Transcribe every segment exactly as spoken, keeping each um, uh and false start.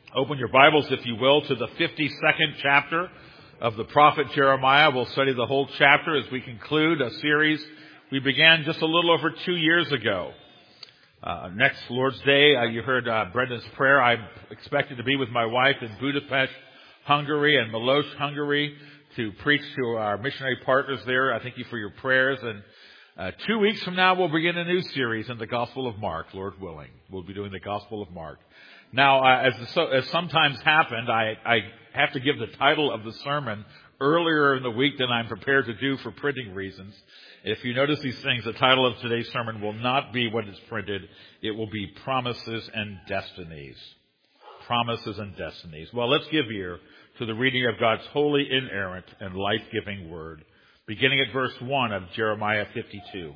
Open your Bibles, if you will, to the fifty-second chapter of the prophet Jeremiah. We'll study the whole chapter as we conclude a series we began just a little over two years ago. Uh, next Lord's Day, uh, you heard uh, Brendan's prayer. I'm expected to be with my wife in Budapest, Hungary, and Milos, Hungary, to preach to our missionary partners there. I thank you for your prayers. And uh, two weeks from now, we'll begin a new series in the Gospel of Mark, Lord willing. We'll be doing the Gospel of Mark. Now, uh, as, as sometimes happened, I, I have to give the title of the sermon earlier in the week than I'm prepared to do for printing reasons. If you notice these things, the title of today's sermon will not be what is printed. It will be Promises and Destinies. Promises and Destinies. Well, let's give ear to the reading of God's holy, inerrant, and life-giving word, beginning at verse one of Jeremiah fifty-two.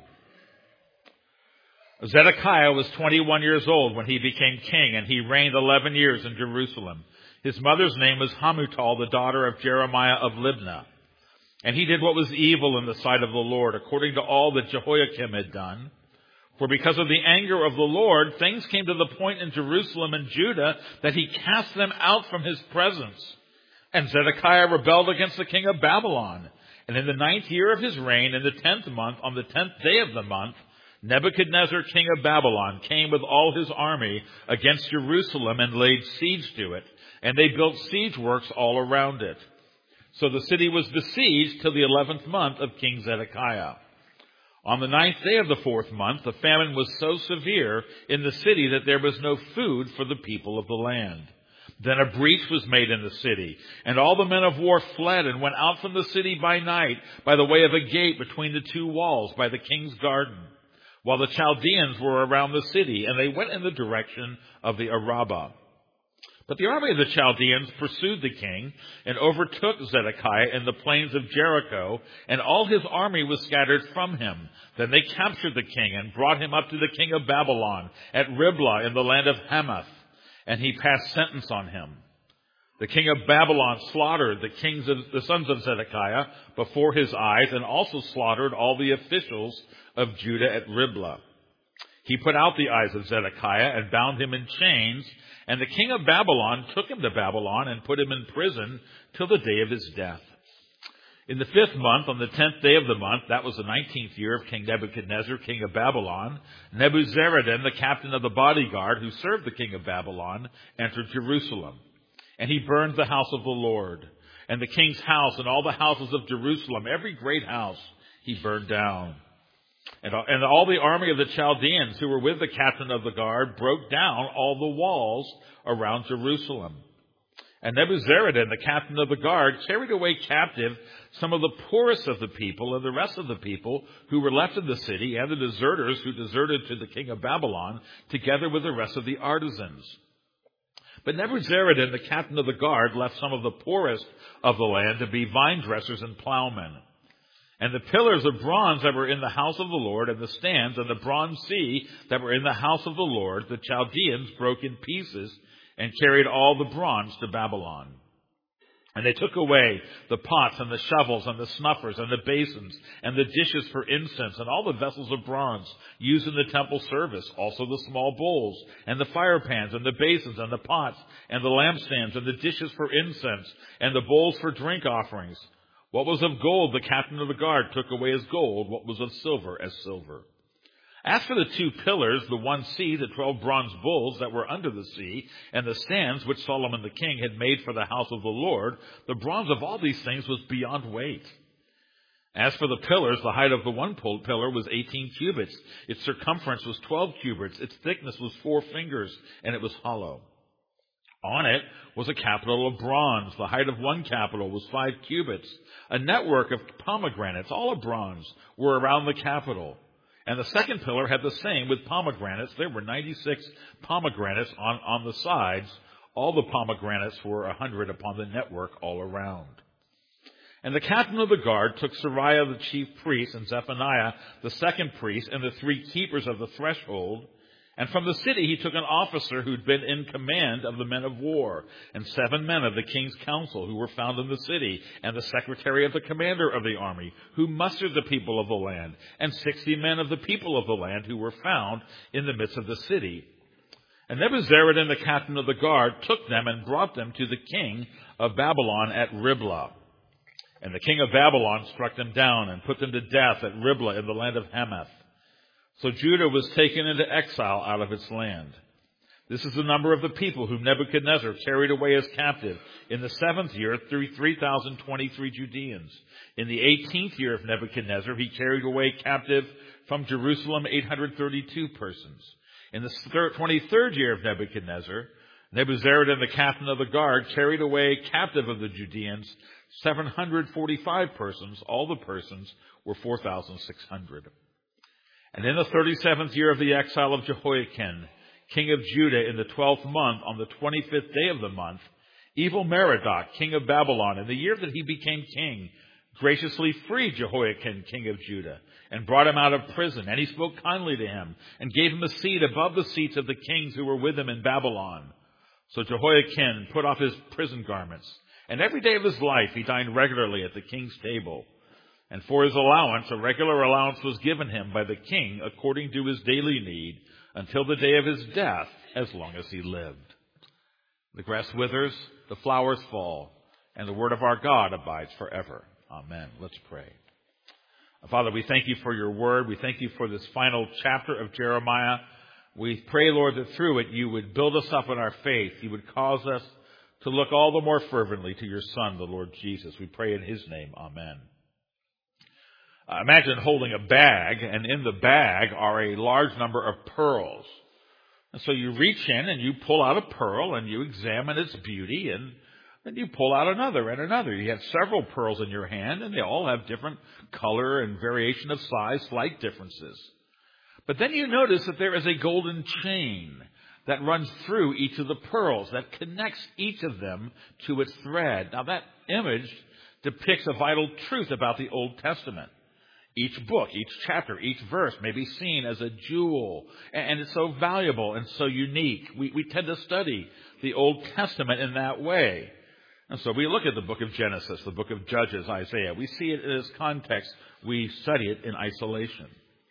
Zedekiah was twenty-one years old when he became king, and he reigned eleven years in Jerusalem. His mother's name was Hamutal, the daughter of Jeremiah of Libnah. And he did what was evil in the sight of the Lord, according to all that Jehoiakim had done. For because of the anger of the Lord, things came to the point in Jerusalem and Judah that he cast them out from his presence. And Zedekiah rebelled against the king of Babylon. And in the ninth year of his reign, in the tenth month, on the tenth day of the month, Nebuchadnezzar, king of Babylon, came with all his army against Jerusalem and laid siege to it. And they built siege works all around it. So the city was besieged till the eleventh month of King Zedekiah. On the ninth day of the fourth month, the famine was so severe in the city that there was no food for the people of the land. Then a breach was made in the city, and all the men of war fled and went out from the city by night by the way of a gate between the two walls by the king's garden, while the Chaldeans were around the city, and they went in the direction of the Arabah. But the army of the Chaldeans pursued the king and overtook Zedekiah in the plains of Jericho, and all his army was scattered from him. Then they captured the king and brought him up to the king of Babylon at Riblah in the land of Hamath, and he passed sentence on him. The king of Babylon slaughtered the kings of the sons of Zedekiah before his eyes, and also slaughtered all the officials of Judah at Riblah. He put out the eyes of Zedekiah and bound him in chains, and the king of Babylon took him to Babylon and put him in prison till the day of his death. In the fifth month, on the tenth day of the month, that was the nineteenth year of King Nebuchadnezzar, king of Babylon, Nebuzaradan, the captain of the bodyguard who served the king of Babylon, entered Jerusalem. And he burned the house of the Lord, and the king's house, and all the houses of Jerusalem, every great house he burned down. And all the army of the Chaldeans who were with the captain of the guard broke down all the walls around Jerusalem. And Nebuzaradan, the captain of the guard, carried away captive some of the poorest of the people and the rest of the people who were left in the city, and the deserters who deserted to the king of Babylon, together with the rest of the artisans. But Nebuzaradan, the captain of the guard, left some of the poorest of the land to be vine dressers and plowmen. And the pillars of bronze that were in the house of the Lord, and the stands and the bronze sea that were in the house of the Lord, the Chaldeans broke in pieces and carried all the bronze to Babylon. And they took away the pots and the shovels and the snuffers and the basins and the dishes for incense and all the vessels of bronze used in the temple service, also the small bowls and the fire pans and the basins and the pots and the lampstands and the dishes for incense and the bowls for drink offerings. What was of gold, the captain of the guard took away as gold. What was of silver, as silver. As for the two pillars, the one sea, the twelve bronze bulls that were under the sea, and the stands which Solomon the king had made for the house of the Lord, the bronze of all these things was beyond weight. As for the pillars, the height of the one pillar was eighteen cubits. Its circumference was twelve cubits. Its thickness was four fingers, and it was hollow. On it was a capital of bronze. The height of one capital was five cubits. A network of pomegranates, all of bronze, were around the capital. And the second pillar had the same with pomegranates. There were ninety-six pomegranates on, on the sides. All the pomegranates were a hundred upon the network all around. And the captain of the guard took Sariah the chief priest, and Zephaniah the second priest, and the three keepers of the threshold. And from the city he took an officer who'd been in command of the men of war, and seven men of the king's council who were found in the city, and the secretary of the commander of the army, who mustered the people of the land, and sixty men of the people of the land who were found in the midst of the city. And Nebuzaradan, the captain of the guard, took them and brought them to the king of Babylon at Riblah. And the king of Babylon struck them down and put them to death at Riblah in the land of Hamath. So Judah was taken into exile out of its land. This is the number of the people whom Nebuchadnezzar carried away as captive in the seventh year through three thousand twenty-three Judeans. In the eighteenth year of Nebuchadnezzar, he carried away captive from Jerusalem eight hundred thirty-two persons. In the twenty-third year of Nebuchadnezzar, Nebuzaradan, the captain of the guard, carried away captive of the Judeans seven hundred forty-five persons. All the persons were four thousand six hundred. And in the thirty-seventh year of the exile of Jehoiakim, king of Judah, in the twelfth month, on the twenty-fifth day of the month, Evil-Merodach, king of Babylon, in the year that he became king, graciously freed Jehoiakim, king of Judah, and brought him out of prison. And he spoke kindly to him, and gave him a seat above the seats of the kings who were with him in Babylon. So Jehoiakim put off his prison garments, and every day of his life he dined regularly at the king's table. And for his allowance, a regular allowance was given him by the king according to his daily need, until the day of his death, as long as he lived. The grass withers, the flowers fall, and the word of our God abides forever. Amen. Let's pray. Father, we thank you for your word. We thank you for this final chapter of Jeremiah. We pray, Lord, that through it you would build us up in our faith. You would cause us to look all the more fervently to your Son, the Lord Jesus. We pray in his name. Amen. Uh, imagine holding a bag, and in the bag are a large number of pearls. And so you reach in and you pull out a pearl and you examine its beauty, and then you pull out another and another. You have several pearls in your hand, and they all have different color and variation of size, slight differences. But then you notice that there is a golden chain that runs through each of the pearls, that connects each of them to its thread. Now that image depicts a vital truth about the Old Testament. Each book, each chapter, each verse may be seen as a jewel, and it's so valuable and so unique. We, we tend to study the Old Testament in that way. And so we look at the book of Genesis, the book of Judges, Isaiah. We see it in its context. We study it in isolation.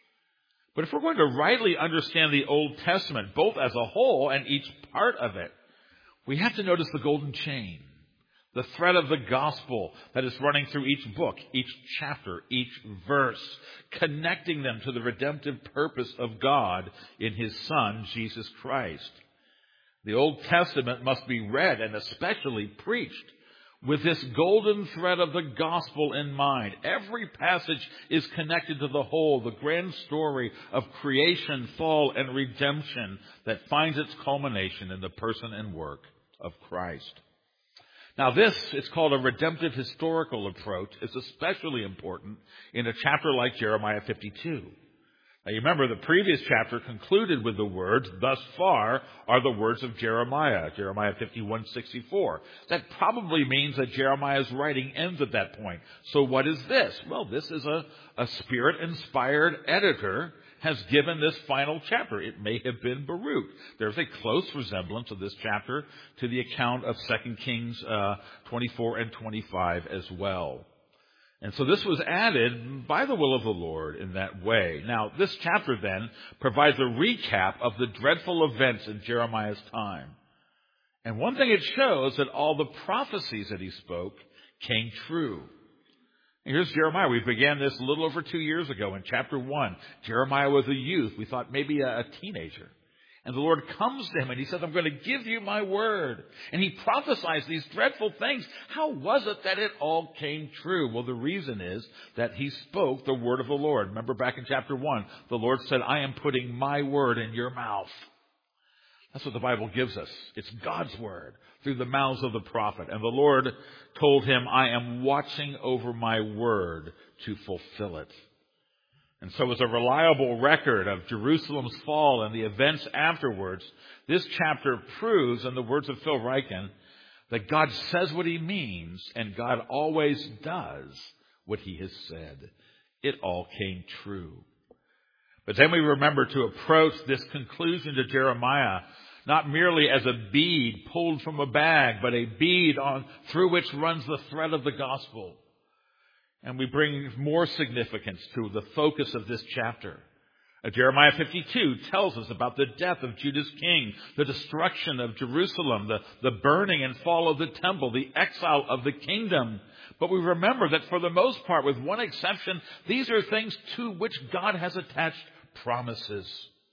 But if we're going to rightly understand the Old Testament, both as a whole and each part of it, we have to notice the golden chain. The thread of the gospel that is running through each book, each chapter, each verse, connecting them to the redemptive purpose of God in his Son, Jesus Christ. The Old Testament must be read and especially preached with this golden thread of the gospel in mind. Every passage is connected to the whole, the grand story of creation, fall, and redemption that finds its culmination in the person and work of Christ. Now this is called a redemptive historical approach. It's especially important in a chapter like Jeremiah fifty-two. Now you remember the previous chapter concluded with the words, "Thus far are the words of Jeremiah," Jeremiah fifty-one sixty-four. That probably means that Jeremiah's writing ends at that point. So what is this? Well, this is a, a spirit-inspired editor has given this final chapter. It may have been Baruch. There's a close resemblance of this chapter to the account of Second Kings uh, twenty-four and twenty-five as well. And so this was added by the will of the Lord in that way. Now, this chapter then provides a recap of the dreadful events in Jeremiah's time. And one thing it shows that all the prophecies that he spoke came true. And here's Jeremiah. We began this a little over two years ago in chapter one. Jeremiah was a youth. We thought maybe a, a teenager. And the Lord comes to him and he says, "I'm going to give you my word." And he prophesies these dreadful things. How was it that it all came true? Well, the reason is that he spoke the word of the Lord. Remember back in chapter one, the Lord said, "I am putting my word in your mouth." That's what the Bible gives us. It's God's word through the mouths of the prophet. And the Lord told him, "I am watching over my word to fulfill it." And so as a reliable record of Jerusalem's fall and the events afterwards, this chapter proves, in the words of Phil Ryken, that God says what he means and God always does what he has said. It all came true. But then we remember to approach this conclusion to Jeremiah not merely as a bead pulled from a bag, but a bead on through which runs the thread of the gospel. And we bring more significance to the focus of this chapter. Uh, Jeremiah fifty-two tells us about the death of Judah's king, the destruction of Jerusalem, the, the burning and fall of the temple, the exile of the kingdom. But we remember that for the most part, with one exception, these are things to which God has attached promises.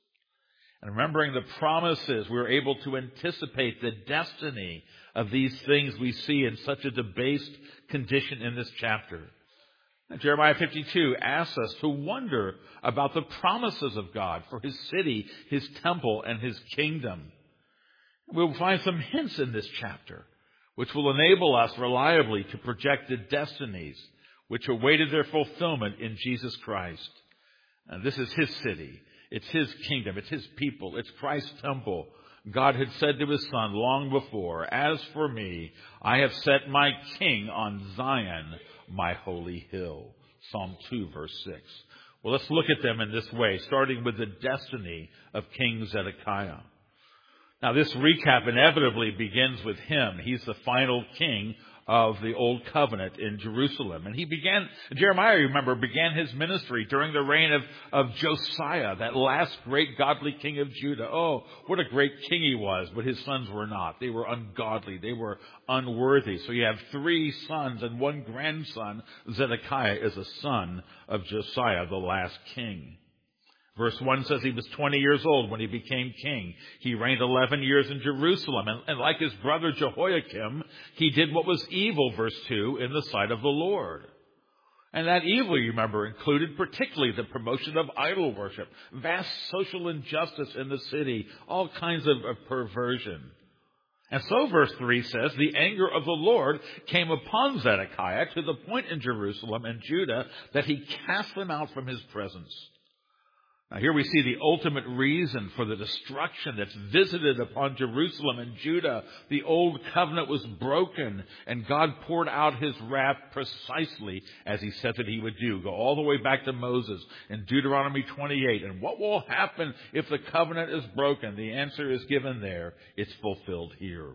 And remembering the promises, we're able to anticipate the destiny of these things we see in such a debased condition in this chapter. And Jeremiah fifty-two asks us to wonder about the promises of God for His city, His temple, and His kingdom. We'll find some hints in this chapter which will enable us reliably to project the destinies which awaited their fulfillment in Jesus Christ. And this is His city. It's His kingdom. It's His people. It's Christ's temple. God had said to His Son long before, "As for me, I have set my king on Zion, my holy hill." Psalm two, verse six. Well, let's look at them in this way, starting with the destiny of King Zedekiah. Now, this recap inevitably begins with him. He's the final king of the Old Covenant in Jerusalem. And he began, Jeremiah, remember, began his ministry during the reign of, of Josiah, that last great godly king of Judah. Oh, what a great king he was, but his sons were not. They were ungodly. They were unworthy. So you have three sons and one grandson. Zedekiah is a son of Josiah, the last king. Verse one says he was twenty years old when he became king. He reigned eleven years in Jerusalem. And, and like his brother Jehoiakim, he did what was evil, verse two, in the sight of the Lord. And that evil, you remember, included particularly the promotion of idol worship, vast social injustice in the city, all kinds of, of perversion. And so verse three says, the anger of the Lord came upon Zedekiah to the point in Jerusalem and Judah that he cast them out from his presence. Now here we see the ultimate reason for the destruction that's visited upon Jerusalem and Judah. The old covenant was broken, and God poured out His wrath precisely as He said that He would do. Go all the way back to Moses in Deuteronomy twenty-eight. And what will happen if the covenant is broken? The answer is given there. It's fulfilled here.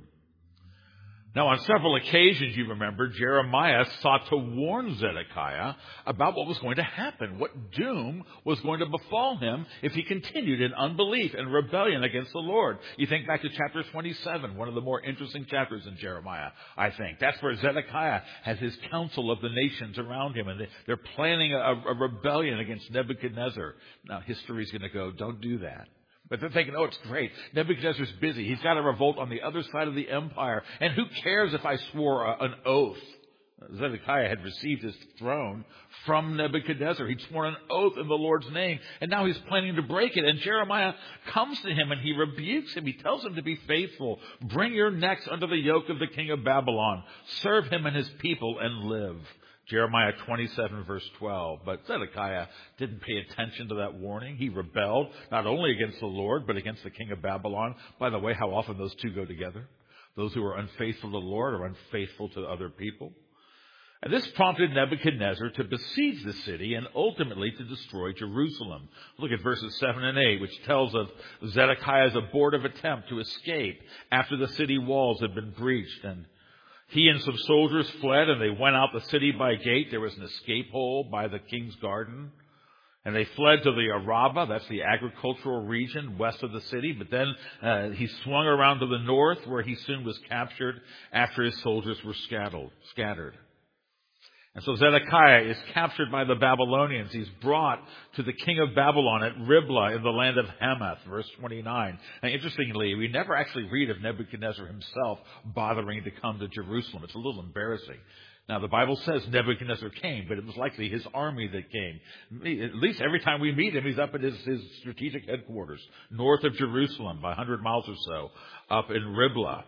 Now, on several occasions, you remember, Jeremiah sought to warn Zedekiah about what was going to happen, what doom was going to befall him if he continued in unbelief and rebellion against the Lord. You think back to chapter twenty-seven, one of the more interesting chapters in Jeremiah, I think. That's where Zedekiah has his council of the nations around him, and they're planning a, a rebellion against Nebuchadnezzar. Now, history's going to go, don't do that. But they're thinking, oh, it's great. Nebuchadnezzar's busy. He's got a revolt on the other side of the empire. And who cares if I swore a, an oath? Zedekiah had received his throne from Nebuchadnezzar. He'd sworn an oath in the Lord's name. And now he's planning to break it. And Jeremiah comes to him and he rebukes him. He tells him to be faithful. Bring your necks under the yoke of the king of Babylon. Serve him and his people and live. Jeremiah twenty-seven, verse twelve. But Zedekiah didn't pay attention to that warning. He rebelled, not only against the Lord, but against the king of Babylon. By the way, how often those two go together? Those who are unfaithful to the Lord are unfaithful to other people. And this prompted Nebuchadnezzar to besiege the city and ultimately to destroy Jerusalem. Look at verses seven and eight, which tells of Zedekiah's abortive attempt to escape after the city walls had been breached. And he and some soldiers fled, and they went out the city by gate. There was an escape hole by the king's garden. And they fled to the Arabah, that's the agricultural region west of the city. But then uh, he swung around to the north, where he soon was captured after his soldiers were scattered. scattered. And so Zedekiah is captured by the Babylonians. He's brought to the king of Babylon at Riblah in the land of Hamath, verse twenty-nine. Now, interestingly, we never actually read of Nebuchadnezzar himself bothering to come to Jerusalem. It's a little embarrassing. Now, the Bible says Nebuchadnezzar came, but it was likely his army that came. At least every time we meet him, he's up at his, his strategic headquarters, north of Jerusalem, by one hundred miles or so, up in Riblah.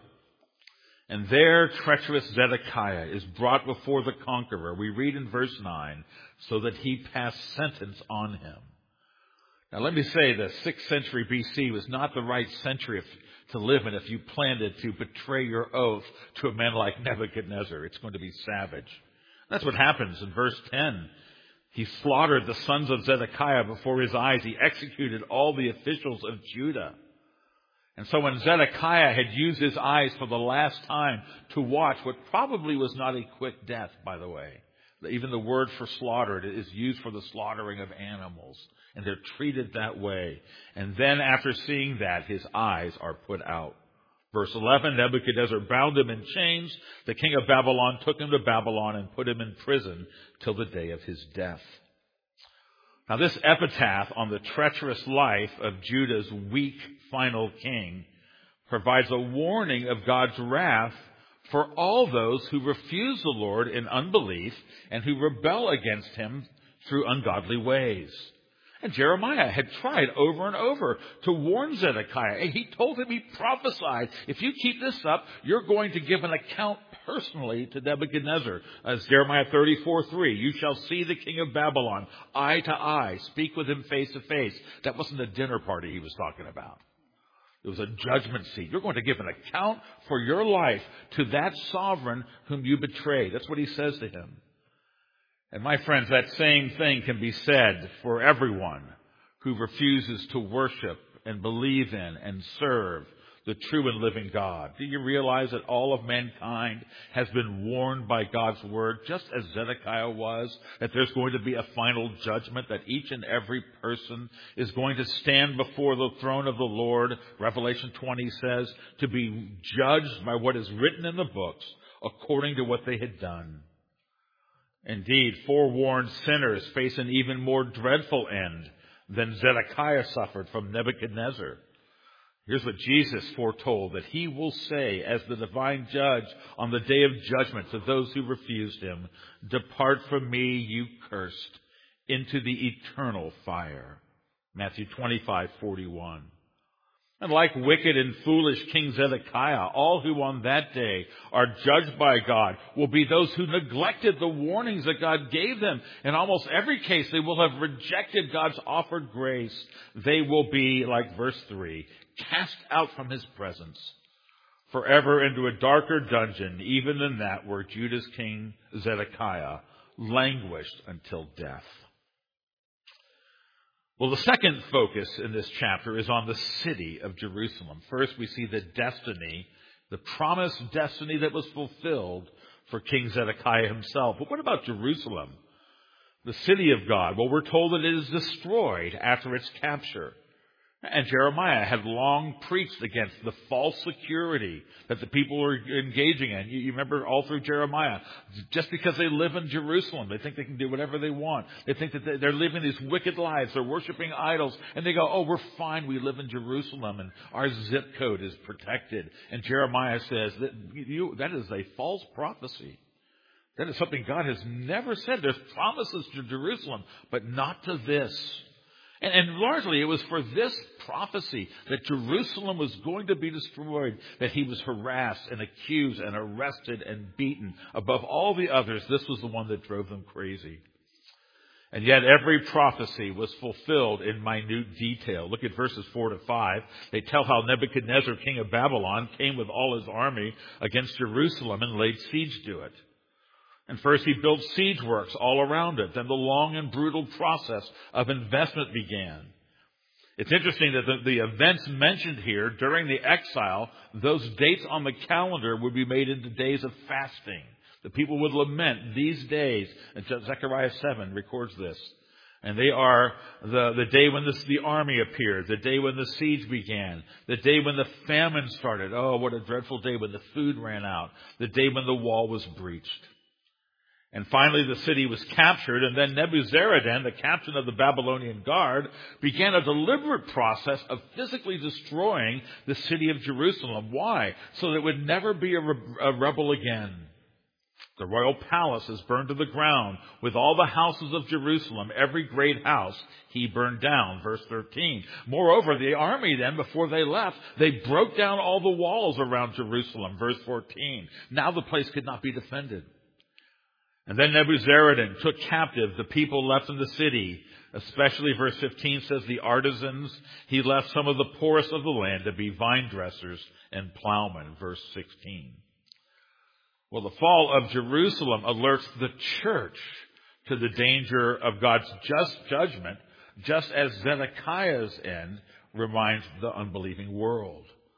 And there, treacherous Zedekiah is brought before the conqueror. We read in verse nine, so that he pass sentence on him. Now, let me say the sixth century B C was not the right century if, to live in if you planned it to betray your oath to a man like Nebuchadnezzar. It's going to be savage. That's what happens in verse ten. He slaughtered the sons of Zedekiah before his eyes. He executed all the officials of Judah. And so when Zedekiah had used his eyes for the last time to watch what probably was not a quick death, by the way. Even the word for slaughtered is used for the slaughtering of animals. And they're treated that way. And then after seeing that, his eyes are put out. Verse eleven, Nebuchadnezzar bound him in chains. The king of Babylon took him to Babylon and put him in prison till the day of his death. Now this epitaph on the treacherous life of Judah's weak final king provides a warning of God's wrath for all those who refuse the Lord in unbelief and who rebel against him through ungodly ways. And Jeremiah had tried over and over to warn Zedekiah. He told him, he prophesied, if you keep this up, you're going to give an account personally to Nebuchadnezzar. As Jeremiah thirty-four three, you shall see the king of Babylon eye to eye, speak with him face to face. That wasn't a dinner party he was talking about. It was a judgment seat. You're going to give an account for your life to that sovereign whom you betrayed. That's what he says to him. And my friends, that same thing can be said for everyone who refuses to worship and believe in and serve the true and living God. Do you realize that all of mankind has been warned by God's word, just as Zedekiah was, that there's going to be a final judgment, that each and every person is going to stand before the throne of the Lord, Revelation twenty says, to be judged by what is written in the books according to what they had done. Indeed, forewarned sinners face an even more dreadful end than Zedekiah suffered from Nebuchadnezzar. Here's what Jesus foretold, that he will say as the divine judge on the day of judgment to those who refused him, depart from me, you cursed, into the eternal fire. Matthew twenty-five forty-one. And like wicked and foolish King Zedekiah, all who on that day are judged by God will be those who neglected the warnings that God gave them. In almost every case, they will have rejected God's offered grace. They will be, like verse three, cast out from his presence forever into a darker dungeon, even than that where Judah's king Zedekiah languished until death. Well, the second focus in this chapter is on the city of Jerusalem. First, we see the destiny, the promised destiny that was fulfilled for King Zedekiah himself. But what about Jerusalem, the city of God? Well, we're told that it is destroyed after its capture. And Jeremiah had long preached against the false security that the people were engaging in. You, you remember all through Jeremiah, just because they live in Jerusalem, they think they can do whatever they want. They think that they're living these wicked lives. They're worshiping idols. And they go, oh, we're fine. We live in Jerusalem and our zip code is protected. And Jeremiah says that you, that is a false prophecy. That is something God has never said. There's promises to Jerusalem, but not to this. And, and largely it was for this prophecy that Jerusalem was going to be destroyed, that he was harassed and accused and arrested and beaten. Above all the others, this was the one that drove them crazy. And yet every prophecy was fulfilled in minute detail. Look at verses four to five. They tell how Nebuchadnezzar, king of Babylon, came with all his army against Jerusalem and laid siege to it. And first he built siege works all around it. Then the long and brutal process of investment began. It's interesting that the, the events mentioned here during the exile, those dates on the calendar would be made into days of fasting. The people would lament these days. And Zechariah seven records this. And they are the, the day when this, the army appeared, the day when the siege began, the day when the famine started. Oh, what a dreadful day when the food ran out, the day when the wall was breached. And finally, the city was captured, and then Nebuzaradan, the captain of the Babylonian guard, began a deliberate process of physically destroying the city of Jerusalem. Why? So that it would never be a, re- a rebel again. The royal palace is burned to the ground with all the houses of Jerusalem. Every great house he burned down. Verse thirteen. Moreover, the army then, before they left, they broke down all the walls around Jerusalem. Verse fourteen. Now the place could not be defended. And then Nebuzaradan took captive the people left in the city, especially verse fifteen says the artisans. He left some of the poorest of the land to be vine dressers and plowmen. Verse sixteen. Well, the fall of Jerusalem alerts the church to the danger of God's just judgment, just as Zedekiah's end reminds the unbelieving world.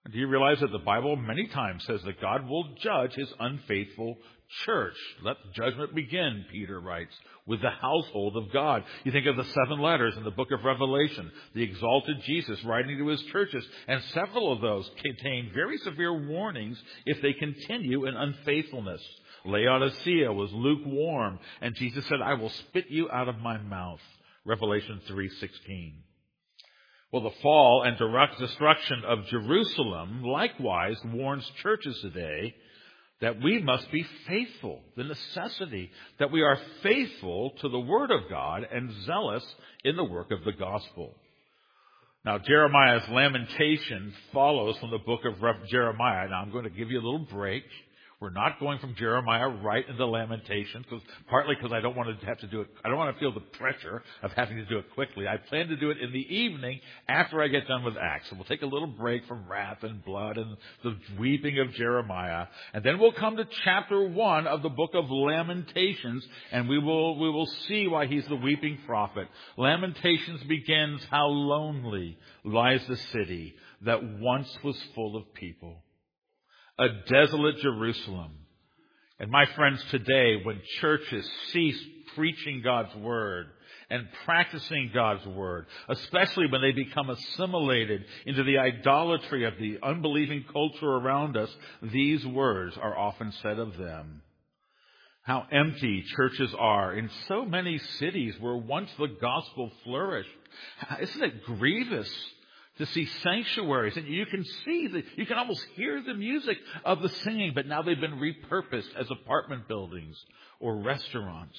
Do you realize that the Bible many times says that God will judge his unfaithful church? Let judgment begin, Peter writes, with the household of God. You think of the seven letters in the book of Revelation, the exalted Jesus writing to his churches, and several of those contain very severe warnings if they continue in unfaithfulness. Laodicea was lukewarm, and Jesus said, I will spit you out of my mouth. Revelation three sixteen. Well, the fall and direct destruction of Jerusalem likewise warns churches today that we must be faithful, the necessity that we are faithful to the Word of God and zealous in the work of the gospel. Now, Jeremiah's lamentation follows from the book of Jeremiah. Now, I'm going to give you a little break. We're not going from Jeremiah right into Lamentation, because partly because I don't want to have to do it. I don't want to feel the pressure of having to do it quickly. I plan to do it in the evening after I get done with Acts. So we'll take a little break from wrath and blood and the weeping of Jeremiah, and then we'll come to chapter one of the book of Lamentations, and we will we will see why he's the weeping prophet. Lamentations begins, how lonely lies the city that once was full of people. A desolate Jerusalem. And my friends, today, when churches cease preaching God's Word and practicing God's Word, especially when they become assimilated into the idolatry of the unbelieving culture around us, these words are often said of them. How empty churches are in so many cities where once the gospel flourished. Isn't it grievous to see sanctuaries, and you can see, the, you can almost hear the music of the singing, but now they've been repurposed as apartment buildings or restaurants.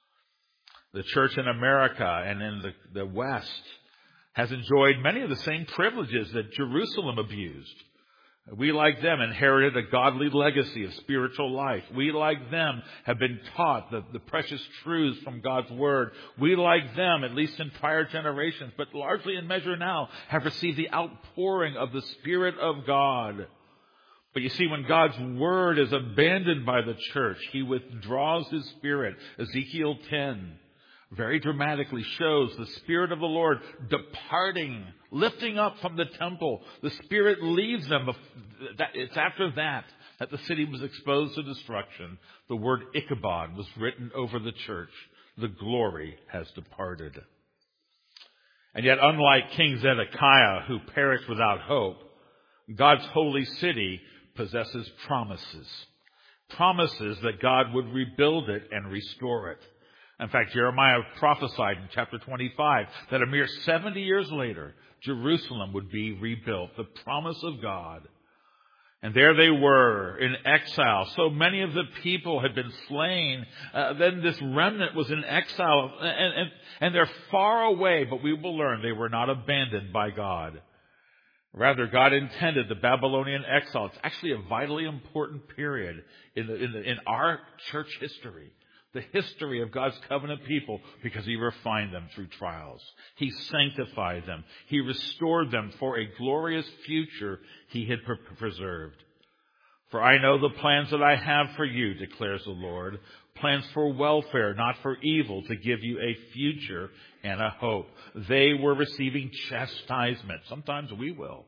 The church in America and in the, the West has enjoyed many of the same privileges that Jerusalem abused. We, like them, inherited a godly legacy of spiritual life. We, like them, have been taught the, the precious truths from God's Word. We, like them, at least in prior generations, but largely in measure now, have received the outpouring of the Spirit of God. But you see, when God's Word is abandoned by the church, He withdraws His Spirit. Ezekiel ten very dramatically shows the Spirit of the Lord departing, lifting up from the temple. The Spirit leaves them. It's after that that the city was exposed to destruction. The word Ichabod was written over the church. The glory has departed. And yet, unlike King Zedekiah, who perished without hope, God's holy city possesses promises. Promises that God would rebuild it and restore it. In fact, Jeremiah prophesied in chapter twenty-five that a mere seventy years later, Jerusalem would be rebuilt. The promise of God. And there they were in exile. So many of the people had been slain. Uh, then this remnant was in exile. And, and, and they're far away, but we will learn they were not abandoned by God. Rather, God intended the Babylonian exile. It's actually a vitally important period in, the, in, the, in our church history. The history of God's covenant people, because He refined them through trials. He sanctified them. He restored them for a glorious future He had pre- preserved. For I know the plans that I have for you, declares the Lord, plans for welfare, not for evil, to give you a future and a hope. They were receiving chastisement. Sometimes we will.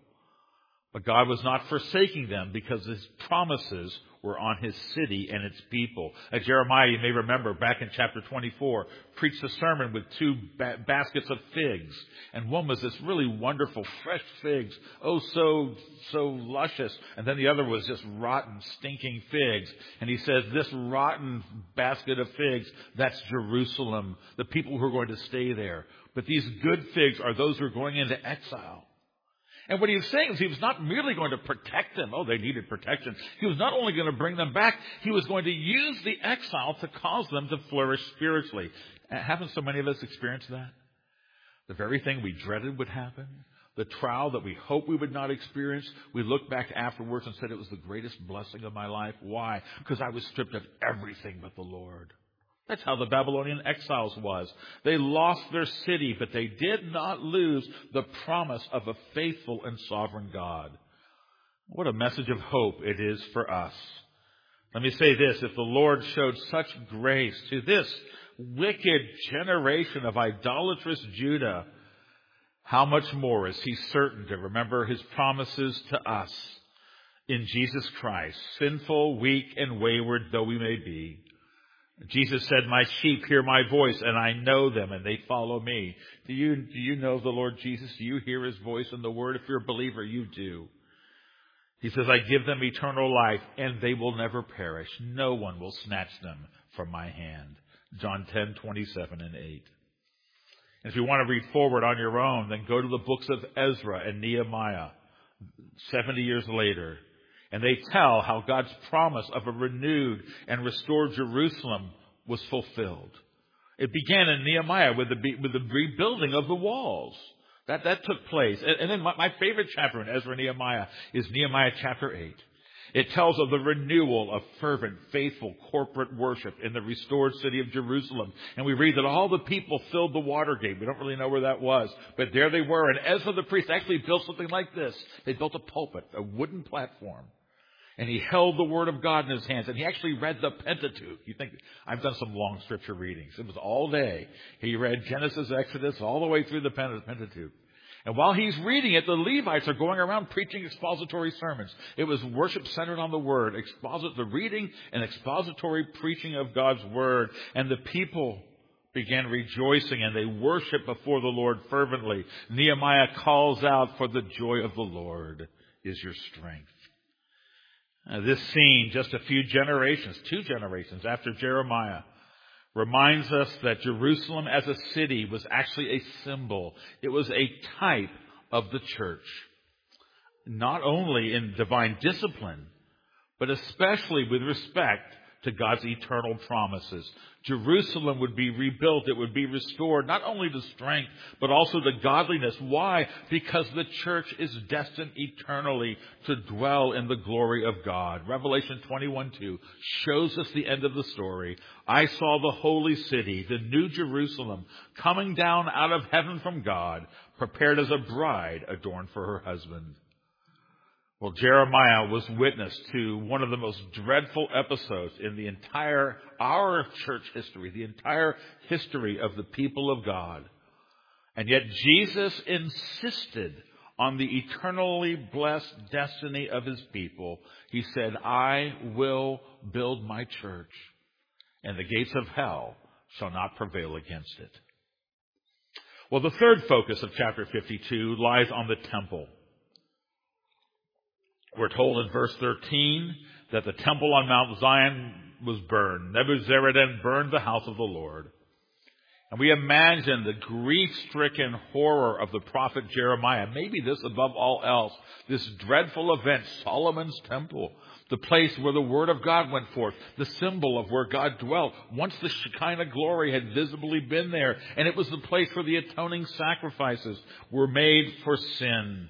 But God was not forsaking them, because His promises were on His city and its people. Uh, Jeremiah, you may remember, back in chapter twenty-four, preached a sermon with two ba- baskets of figs. And one was this really wonderful, fresh figs. Oh, so, so luscious. And then the other was just rotten, stinking figs. And he says, this rotten basket of figs, that's Jerusalem, the people who are going to stay there. But these good figs are those who are going into exile. And what he was saying is he was not merely going to protect them. Oh, they needed protection. He was not only going to bring them back, he was going to use the exile to cause them to flourish spiritually. Haven't so many of us experienced that? The very thing we dreaded would happen, the trial that we hoped we would not experience, we looked back afterwards and said it was the greatest blessing of my life. Why? Because I was stripped of everything but the Lord. That's how the Babylonian exiles was. They lost their city, but they did not lose the promise of a faithful and sovereign God. What a message of hope it is for us. Let me say this. If the Lord showed such grace to this wicked generation of idolatrous Judah, how much more is he certain to remember his promises to us in Jesus Christ, sinful, weak, and wayward though we may be. Jesus said, my sheep hear my voice, and I know them, and they follow me. Do you, do you know the Lord Jesus? Do you hear his voice in the Word? If you're a believer, you do. He says, I give them eternal life, and they will never perish. No one will snatch them from my hand. John ten, twenty-seven and eight. And if you want to read forward on your own, then go to the books of Ezra and Nehemiah, seventy years later. And they tell how God's promise of a renewed and restored Jerusalem was fulfilled. It began in Nehemiah with the, with the rebuilding of the walls. That, that took place. And, and then my, my favorite chapter in Ezra and Nehemiah is Nehemiah chapter eight. It tells of the renewal of fervent, faithful corporate worship in the restored city of Jerusalem. And we read that all the people filled the water gate. We don't really know where that was, but there they were. And Ezra the priest actually built something like this. They built a pulpit, a wooden platform. And he held the Word of God in his hands. And he actually read the Pentateuch. You think, I've done some long scripture readings. It was all day. He read Genesis, Exodus, all the way through the Pentateuch. And while he's reading it, the Levites are going around preaching expository sermons. It was worship centered on the Word, exposit the reading and expository preaching of God's Word. And the people began rejoicing, and they worshiped before the Lord fervently. Nehemiah calls out, for the joy of the Lord is your strength. Uh, this scene, just a few generations, two generations after Jeremiah, reminds us that Jerusalem as a city was actually a symbol. It was a type of the church, not only in divine discipline, but especially with respect to God's eternal promises. Jerusalem would be rebuilt. It would be restored, not only to strength, but also to godliness. Why? Because the church is destined eternally to dwell in the glory of God. Revelation twenty-one two shows us the end of the story. I saw the holy city, the new Jerusalem, coming down out of heaven from God, prepared as a bride adorned for her husband. Well, Jeremiah was witness to one of the most dreadful episodes in the entire, our church history, the entire history of the people of God. And yet Jesus insisted on the eternally blessed destiny of his people. He said, I will build my church, and the gates of hell shall not prevail against it. Well, the third focus of chapter fifty-two lies on the temple. We're told in verse thirteen that the temple on Mount Zion was burned. Nebuzaradan burned the house of the Lord. And we imagine the grief-stricken horror of the prophet Jeremiah. Maybe this above all else, this dreadful event, Solomon's temple, the place where the word of God went forth, the symbol of where God dwelt. Once the Shekinah glory had visibly been there, and it was the place where the atoning sacrifices were made for sin.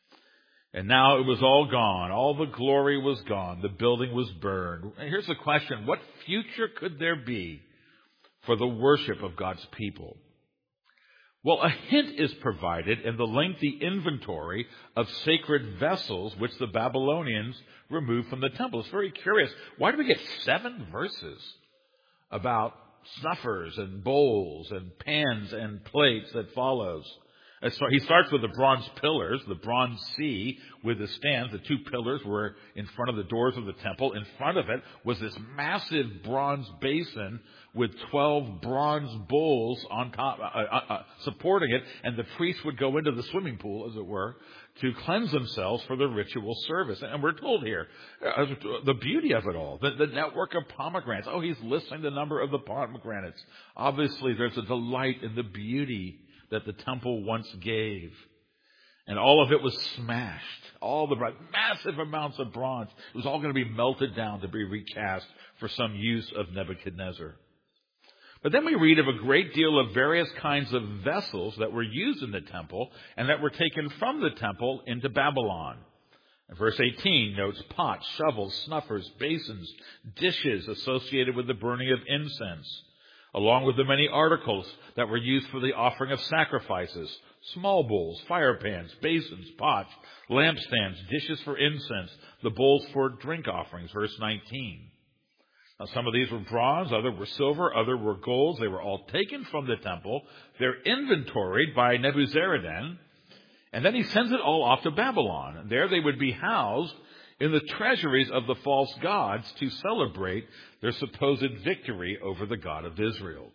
And now it was all gone. All the glory was gone. The building was burned. And here's the question. What future could there be for the worship of God's people? Well, a hint is provided in the lengthy inventory of sacred vessels which the Babylonians removed from the temple. It's very curious. Why do we get seven verses about snuffers and bowls and pans and plates that follows? He starts with the bronze pillars, the bronze sea with the stands. The two pillars were in front of the doors of the temple. In front of it was this massive bronze basin with twelve bronze bowls on top, uh, uh, uh, supporting it. And the priests would go into the swimming pool, as it were, to cleanse themselves for the ritual service. And we're told here, uh, the beauty of it all, the, the network of pomegranates. Oh, he's listing the number of the pomegranates. Obviously, there's a delight in the beauty that the temple once gave. And all of it was smashed. All the massive amounts of bronze. It was all going to be melted down to be recast for some use of Nebuchadnezzar. But then we read of a great deal of various kinds of vessels that were used in the temple and that were taken from the temple into Babylon. And verse eighteen notes pots, shovels, snuffers, basins, dishes associated with the burning of incense, along with the many articles that were used for the offering of sacrifices, small bowls, fire pans, basins, pots, lampstands, dishes for incense, the bowls for drink offerings, verse nineteen. Now, some of these were bronze, others were silver, others were gold. They were all taken from the temple. They're inventoried by Nebuzaradan, and then he sends it all off to Babylon. And there they would be housed in the treasuries of the false gods to celebrate their supposed victory over the God of Israel.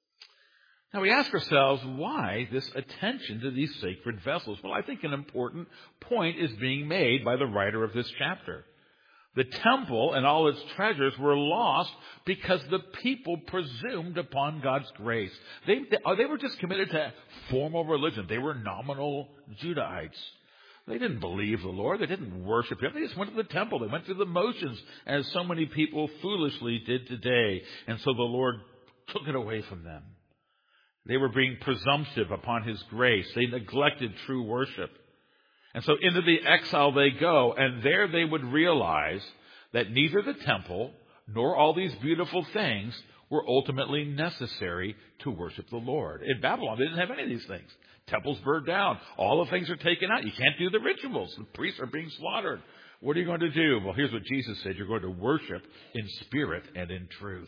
Now we ask ourselves, why this attention to these sacred vessels? Well, I think an important point is being made by the writer of this chapter. The temple and all its treasures were lost because the people presumed upon God's grace. They, they were just committed to formal religion. They were nominal Judahites. They didn't believe the Lord. They didn't worship Him. They just went to the temple. They went through the motions, as so many people foolishly did today. And so the Lord took it away from them. They were being presumptive upon His grace. They neglected true worship. And so into the exile they go, and there they would realize that neither the temple nor all these beautiful things were ultimately necessary to worship the Lord. In Babylon, they didn't have any of these things. Temples burned down. All the things are taken out. You can't do the rituals. The priests are being slaughtered. What are you going to do? Well, here's what Jesus said. You're going to worship in spirit and in truth.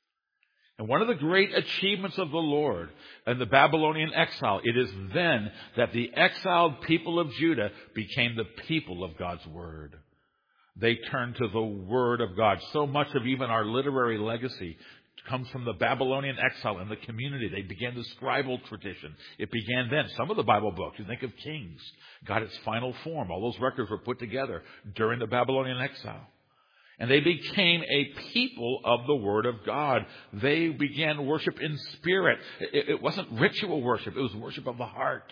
And one of the great achievements of the Lord in the Babylonian exile, it is then that the exiled people of Judah became the people of God's Word. They turned to the Word of God. So much of even our literary legacy comes from the Babylonian exile in the community. They began the scribal tradition. It began then. Some of the Bible books, you think of Kings, got its final form. All those records were put together during the Babylonian exile. And they became a people of the Word of God. They began worship in spirit. It, it wasn't ritual worship. It was worship of the heart.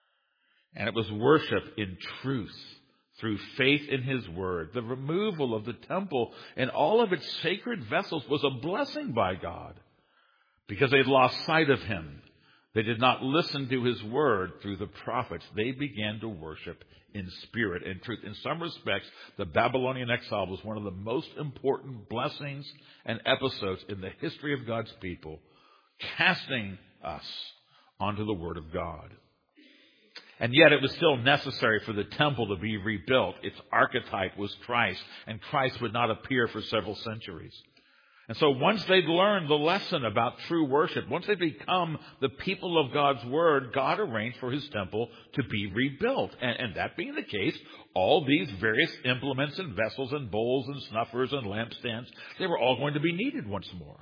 And it was worship in truth through faith in His Word. The removal of the temple and all of its sacred vessels was a blessing by God because they'd lost sight of Him. They did not listen to His Word through the prophets. They began to worship in spirit and truth. In some respects, the Babylonian exile was one of the most important blessings and episodes in the history of God's people, casting us onto the Word of God. And yet it was still necessary for the temple to be rebuilt. Its archetype was Christ, and Christ would not appear for several centuries. And so once they'd learned the lesson about true worship, once they'd become the people of God's Word, God arranged for His temple to be rebuilt. And, and that being the case, all these various implements and vessels and bowls and snuffers and lampstands, they were all going to be needed once more.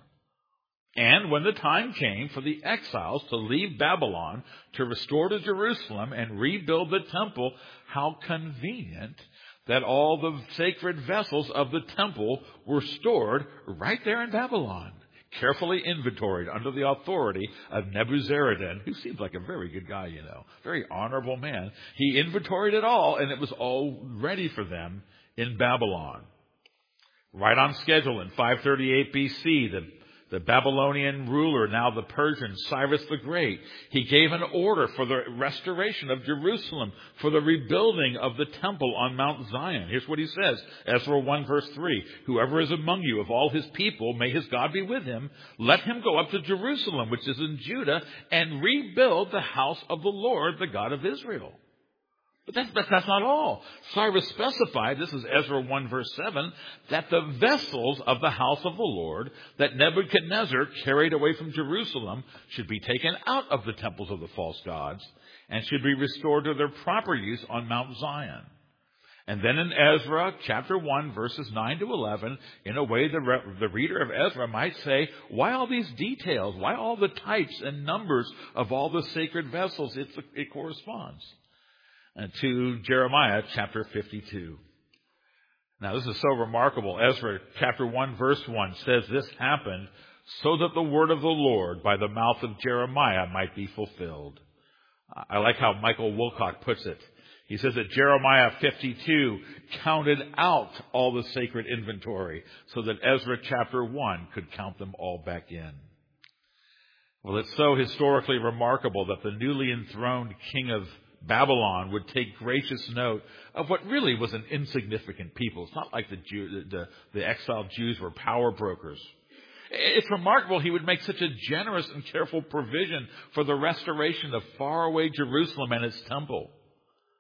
And when the time came for the exiles to leave Babylon to restore to Jerusalem and rebuild the temple, how convenient that all the sacred vessels of the temple were stored right there in Babylon, carefully inventoried under the authority of Nebuzaradan, who seemed like a very good guy, you know, very honorable man. He inventoried it all, and it was all ready for them in Babylon. Right on schedule in five thirty-eight B C, the The Babylonian ruler, now the Persian, Cyrus the Great, he gave an order for the restoration of Jerusalem, for the rebuilding of the temple on Mount Zion. Here's what he says, Ezra one verse three, whoever is among you of all his people, may his God be with him. Let him go up to Jerusalem, which is in Judah, and rebuild the house of the Lord, the God of Israel. But that's, that's, that's not all. Cyrus specified, this is Ezra one verse seven, that the vessels of the house of the Lord that Nebuchadnezzar carried away from Jerusalem should be taken out of the temples of the false gods and should be restored to their proper use on Mount Zion. And then in Ezra chapter one verses nine to eleven, in a way the, re- the reader of Ezra might say, why all these details? Why all the types and numbers of all the sacred vessels? It's, it corresponds to Jeremiah chapter fifty-two. Now this is so remarkable. Ezra chapter one verse one says this happened so that the word of the Lord by the mouth of Jeremiah might be fulfilled. I like how Michael Wilcock puts it. He says that Jeremiah fifty-two counted out all the sacred inventory so that Ezra chapter one could count them all back in. Well, it's so historically remarkable that the newly enthroned king of Babylon would take gracious note of what really was an insignificant people. It's not like the, Jew, the, the exiled Jews were power brokers. It's remarkable he would make such a generous and careful provision for the restoration of faraway Jerusalem and its temple.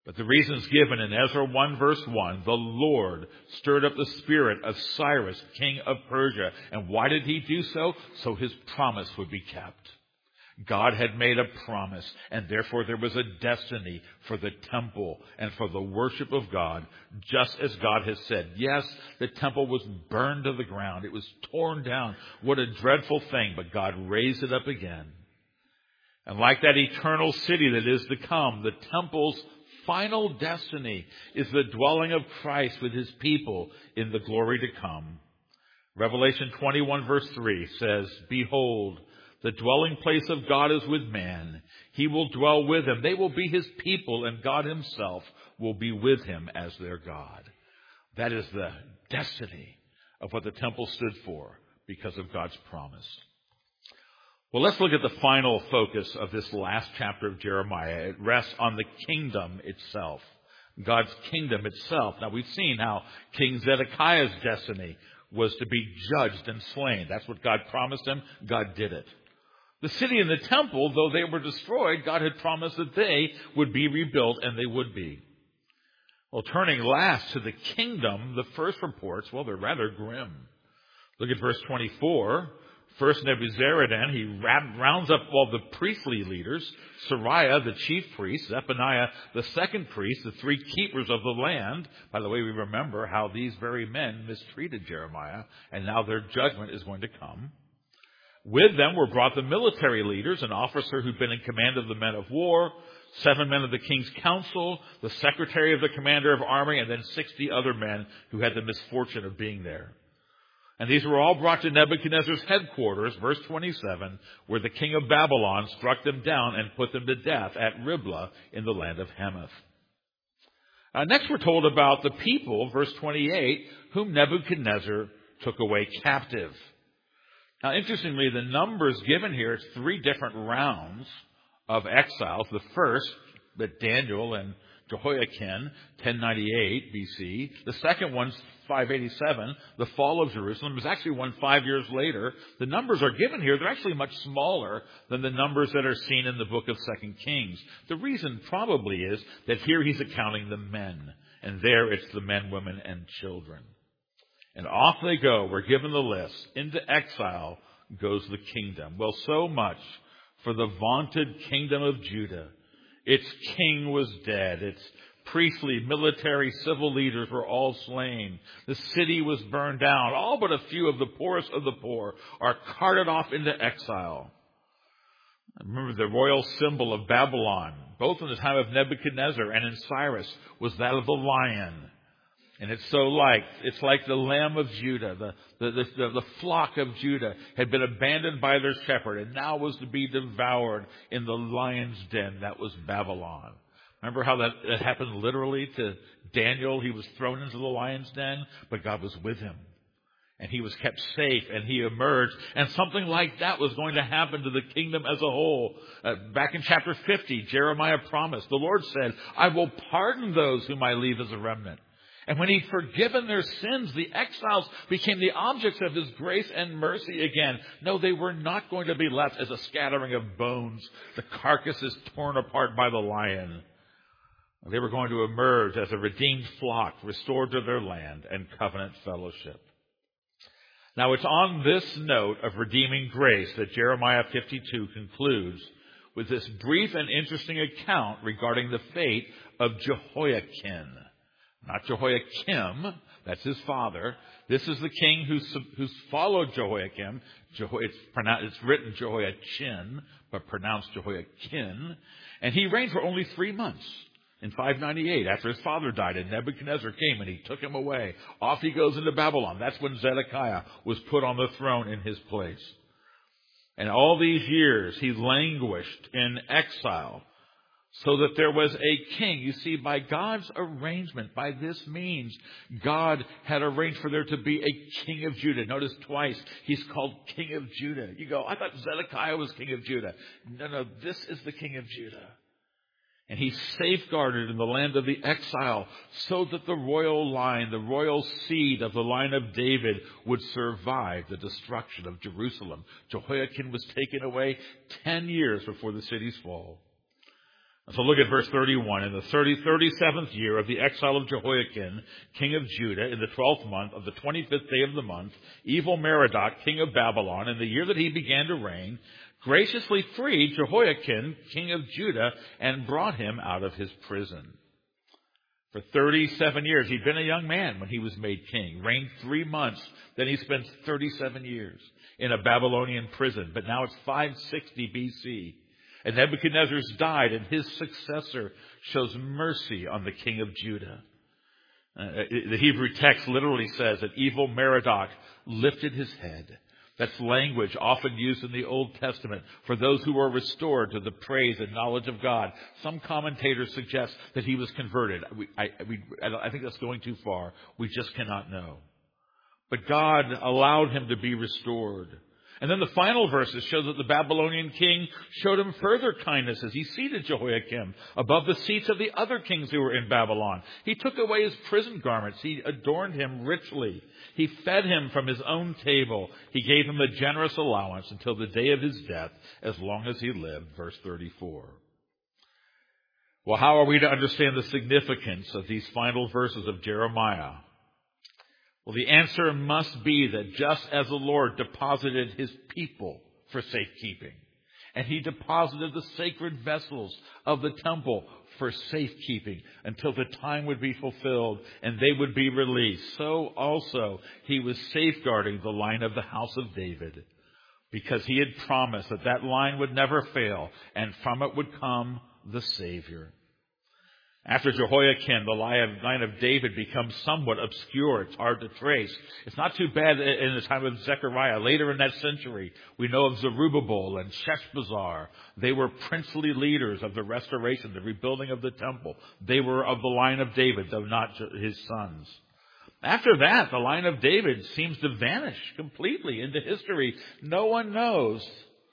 But the reasons given in Ezra one verse one, the Lord stirred up the spirit of Cyrus, king of Persia. And why did he do so? So his promise would be kept. God had made a promise, and therefore there was a destiny for the temple and for the worship of God, just as God has said. Yes, the temple was burned to the ground. It was torn down. What a dreadful thing, but God raised it up again. And like that eternal city that is to come, the temple's final destiny is the dwelling of Christ with his people in the glory to come. Revelation twenty-one verse three says, "Behold, the dwelling place of God is with man. He will dwell with them. They will be his people, and God himself will be with him as their God." That is the destiny of what the temple stood for because of God's promise. Well, let's look at the final focus of this last chapter of Jeremiah. It rests on the kingdom itself, God's kingdom itself. Now, we've seen how King Zedekiah's destiny was to be judged and slain. That's what God promised him. God did it. The city and the temple, though they were destroyed, God had promised that they would be rebuilt, and they would be. Well, turning last to the kingdom, the first reports, well, they're rather grim. Look at verse twenty-four. First Nebuzaradan, he rounds up all the priestly leaders, Sariah, the chief priest, Zephaniah, the second priest, the three keepers of the land. By the way, we remember how these very men mistreated Jeremiah, and now their judgment is going to come. With them were brought the military leaders, an officer who'd been in command of the men of war, seven men of the king's council, the secretary of the commander of army, and then sixty other men who had the misfortune of being there. And these were all brought to Nebuchadnezzar's headquarters, verse twenty-seven, where the king of Babylon struck them down and put them to death at Riblah in the land of Hamath. Uh, next we're told about the people, verse twenty-eight, whom Nebuchadnezzar took away captive. Now, interestingly, the numbers given here, it's three different rounds of exiles. The first, that Daniel and Jehoiakim, ten ninety-eight B C. The second one's five eighty-seven, the fall of Jerusalem. It was actually one five years later. The numbers are given here. They're actually much smaller than the numbers that are seen in the book of Second Kings. The reason probably is that here he's accounting the men, and there it's the men, women, and children. And off they go. We're given the list. Into exile goes the kingdom. Well, so much for the vaunted kingdom of Judah. Its king was dead. Its priestly, military, civil leaders were all slain. The city was burned down. All but a few of the poorest of the poor are carted off into exile. Remember, the royal symbol of Babylon, both in the time of Nebuchadnezzar and in Cyrus, was that of the lion. And it's so like, it's like the lamb of Judah, the, the, the, the flock of Judah had been abandoned by their shepherd and now was to be devoured in the lion's den. That was Babylon. Remember how that, that happened literally to Daniel? He was thrown into the lion's den, but God was with him. And he was kept safe, and he emerged. And something like that was going to happen to the kingdom as a whole. Uh, back in chapter fifty, Jeremiah promised, the Lord said, "I will pardon those whom I leave as a remnant." And when he'd forgiven their sins, the exiles became the objects of his grace and mercy again. No, they were not going to be left as a scattering of bones, the carcasses torn apart by the lion. They were going to emerge as a redeemed flock, restored to their land and covenant fellowship. Now, it's on this note of redeeming grace that Jeremiah fifty-two concludes with this brief and interesting account regarding the fate of Jehoiakim. Not Jehoiakim, that's his father. This is the king who's, who's followed Jehoiakim. Jeho, it's, pronounced, it's written Jehoiachin, but pronounced Jehoiakim. And he reigned for only three months in five ninety-eight after his father died. And Nebuchadnezzar came and he took him away. Off he goes into Babylon. That's when Zedekiah was put on the throne in his place. And all these years he languished in exile, so that there was a king. You see, by God's arrangement, by this means, God had arranged for there to be a king of Judah. Notice twice he's called King of Judah. You go, I thought Zedekiah was king of Judah. No, no, this is the King of Judah. And he's safeguarded in the land of the exile so that the royal line, the royal seed of the line of David would survive the destruction of Jerusalem. Jehoiakim was taken away ten years before the city's fall. So look at verse thirty-one. In the thirty, thirty-seventh year of the exile of Jehoiakim, king of Judah, in the twelfth month of the twenty-fifth day of the month, Evil-Merodach, king of Babylon, in the year that he began to reign, graciously freed Jehoiakim, king of Judah, and brought him out of his prison. For thirty-seven years, he'd been a young man when he was made king, reigned three months, then he spent thirty-seven years in a Babylonian prison. But now it's five sixty B C, and Nebuchadnezzar's died, and his successor shows mercy on the king of Judah. Uh, the Hebrew text literally says that Evil-Merodach lifted his head. That's language often used in the Old Testament for those who are restored to the praise and knowledge of God. Some commentators suggest that he was converted. We, I, we, I think that's going too far. We just cannot know. But God allowed him to be restored. And then the final verses show that the Babylonian king showed him further kindness as he seated Jehoiakim above the seats of the other kings who were in Babylon. He took away his prison garments. He adorned him richly. He fed him from his own table. He gave him a generous allowance until the day of his death, as long as he lived. Verse thirty-four. Well, how are we to understand the significance of these final verses of Jeremiah? Well, the answer must be that just as the Lord deposited his people for safekeeping, and he deposited the sacred vessels of the temple for safekeeping until the time would be fulfilled and they would be released, so also he was safeguarding the line of the house of David, because he had promised that that line would never fail, and from it would come the Savior. After Jehoiakim, the line of David becomes somewhat obscure. It's hard to trace. It's not too bad in the time of Zechariah. Later in that century, we know of Zerubbabel and Sheshbazzar. They were princely leaders of the restoration, the rebuilding of the temple. They were of the line of David, though not his sons. After that, the line of David seems to vanish completely into history. No one knows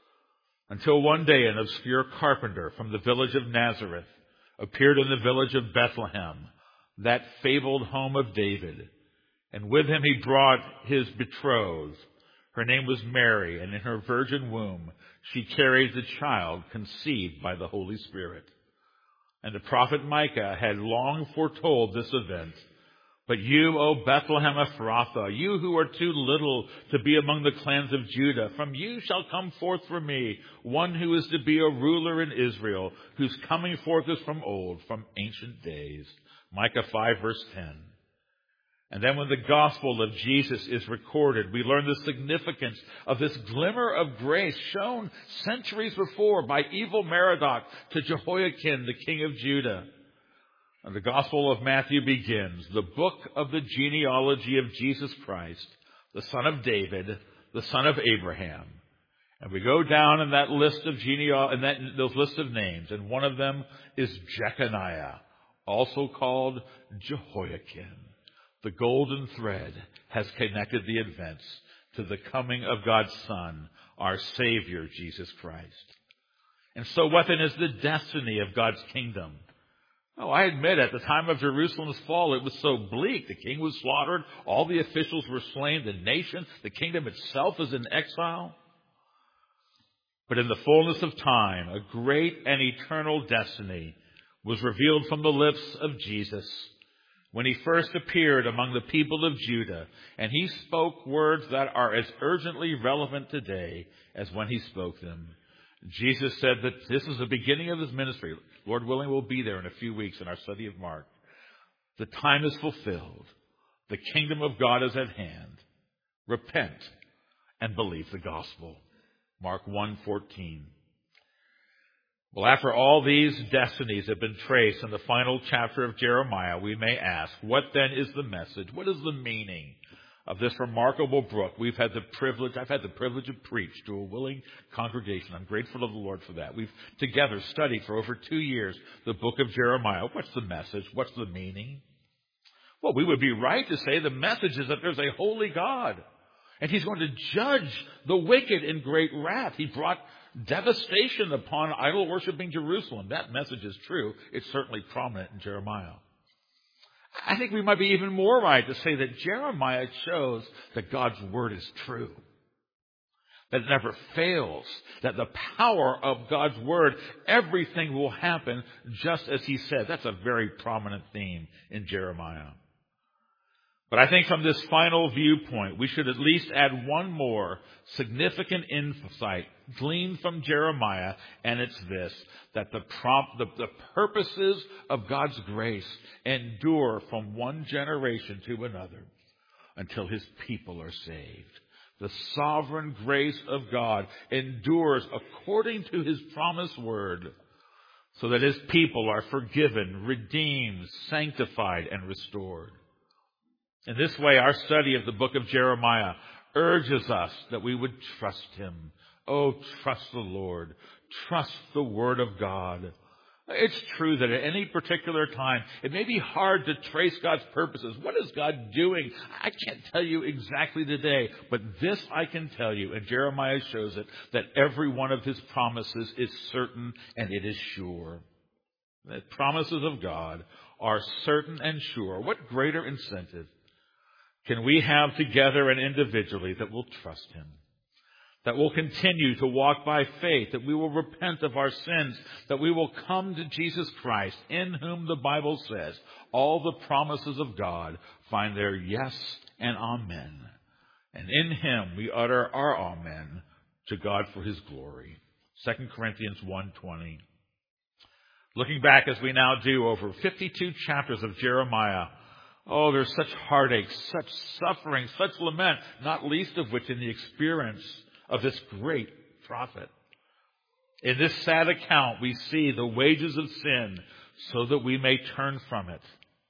until one day an obscure carpenter from the village of Nazareth appeared in the village of Bethlehem, that fabled home of David. And with him he brought his betrothed. Her name was Mary, and in her virgin womb she carried the child conceived by the Holy Spirit. And the prophet Micah had long foretold this event. But you, O Bethlehem Ephrathah, you who are too little to be among the clans of Judah, from you shall come forth for me one who is to be a ruler in Israel, whose coming forth is from old, from ancient days. Micah five, verse ten. And then when the gospel of Jesus is recorded, we learn the significance of this glimmer of grace shown centuries before by Evil-Merodach to Jehoiakim, the king of Judah. And the Gospel of Matthew begins, the book of the genealogy of Jesus Christ, the son of David, the son of Abraham. And we go down in that list of genealogy, in that, those list of names, and one of them is Jeconiah, also called Jehoiakim. The golden thread has connected the events to the coming of God's Son, our Savior, Jesus Christ. And so what then is the destiny of God's kingdom? Oh, I admit, at the time of Jerusalem's fall, it was so bleak. The king was slaughtered. All the officials were slain. The nation, the kingdom itself is in exile. But in the fullness of time, a great and eternal destiny was revealed from the lips of Jesus when he first appeared among the people of Judah. And he spoke words that are as urgently relevant today as when he spoke them. Jesus said that this is the beginning of his ministry. Lord willing, we'll be there in a few weeks in our study of Mark. The time is fulfilled. The kingdom of God is at hand. Repent and believe the gospel. Mark one fourteen. Well, after all these destinies have been traced in the final chapter of Jeremiah, we may ask, what then is the message? What is the meaning of this remarkable book? We've had the privilege, I've had the privilege of preach to a willing congregation. I'm grateful to the Lord for that. We've together studied for over two years the book of Jeremiah. What's the message? What's the meaning? Well, we would be right to say the message is that there's a holy God, and he's going to judge the wicked in great wrath. He brought devastation upon idol-worshiping Jerusalem. That message is true. It's certainly prominent in Jeremiah. I think we might be even more right to say that Jeremiah shows that God's word is true. that it never fails, that the power of God's Word, everything will happen just as He said. That's a very prominent theme in Jeremiah. But I think from this final viewpoint, we should at least add one more significant insight gleaned from Jeremiah, and it's this, that the, prompt, the, the purposes of God's grace endure from one generation to another until His people are saved. The sovereign grace of God endures according to His promised word, so that His people are forgiven, redeemed, sanctified, and restored. In this way, our study of the book of Jeremiah urges us that we would trust Him. Oh, trust the Lord. Trust the Word of God. It's true that at any particular time, it may be hard to trace God's purposes. What is God doing? I can't tell you exactly today, but this I can tell you, and Jeremiah shows it, that every one of His promises is certain and it is sure. The promises of God are certain and sure. What greater incentive can we have together and individually that will trust Him, that will continue to walk by faith, that we will repent of our sins, that we will come to Jesus Christ, in whom the Bible says all the promises of God find their yes and amen. And in Him we utter our amen to God for His glory. Second Corinthians one twenty. Looking back as we now do over fifty-two chapters of Jeremiah, oh, there's such heartache, such suffering, such lament, not least of which in the experience of this great prophet. In this sad account, we see the wages of sin so that we may turn from it.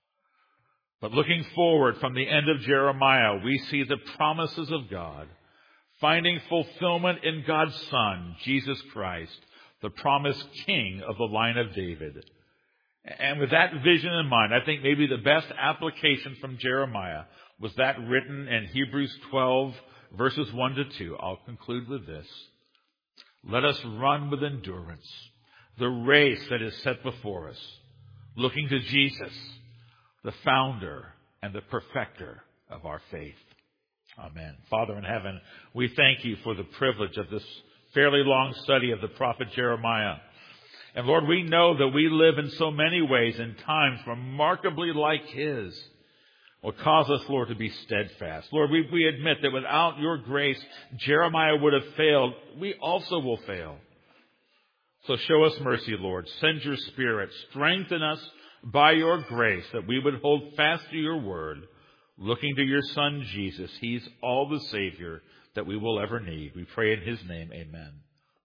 But looking forward from the end of Jeremiah, we see the promises of God, finding fulfillment in God's Son, Jesus Christ, the promised King of the line of David. And with that vision in mind, I think maybe the best application from Jeremiah was that written in Hebrews twelve, verses one to two. I'll conclude with this. Let us run with endurance the race that is set before us, looking to Jesus, the founder and the perfecter of our faith. Amen. Father in heaven, we thank You for the privilege of this fairly long study of the prophet Jeremiah. And Lord, we know that we live in so many ways in times remarkably like his. Will cause us, Lord, to be steadfast. Lord, we, we admit that without Your grace, Jeremiah would have failed. We also will fail. So show us mercy, Lord. Send Your Spirit. Strengthen us by Your grace that we would hold fast to Your word, looking to Your Son, Jesus. He's all the Savior that we will ever need. We pray in His name, amen.